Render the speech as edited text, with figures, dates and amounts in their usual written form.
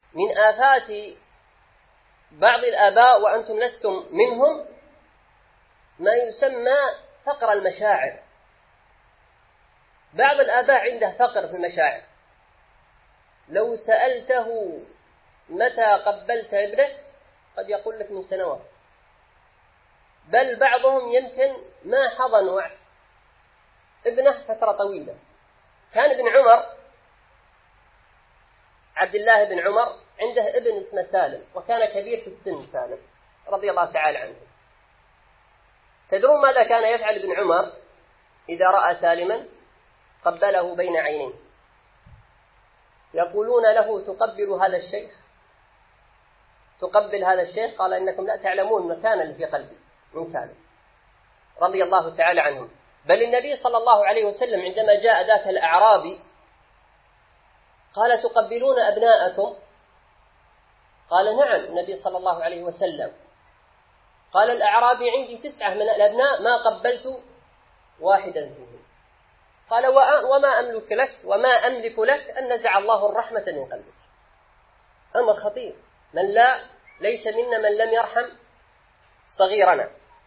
من آفات بعض الآباء وأنتم لستم منهم ما يسمى فقر المشاعر. بعض الآباء عنده فقر في المشاعر، لو سألته متى قبلت ابنك قد يقول لك من سنوات، بل بعضهم يمكن ما حضن ابنه فترة طويلة. كان ابن عمر، عبد الله بن عمر، عنده ابن اسمه سالم، وكان كبير في السن سالم رضي الله تعالى عنه. تدرون ماذا كان يفعل ابن عمر إذا رأى سالما؟ قبله بين عينيه. يقولون له تقبل هذا الشيخ، تقبل هذا الشيخ؟ قال إنكم لا تعلمون المكان اللي في قلبي من سالم رضي الله تعالى عنهم. بل النبي صلى الله عليه وسلم عندما جاء ذاك الأعرابي قال تقبلون أبناءكم؟ قال نعم النبي صلى الله عليه وسلم. قال الأعرابي عندي 9 من الأبناء ما قبلت واحدا فيهم. قال وما أملك لك أن نزع الله الرحمة من قلبك. أمر خطير. ليس منا من لم يرحم صغيرنا.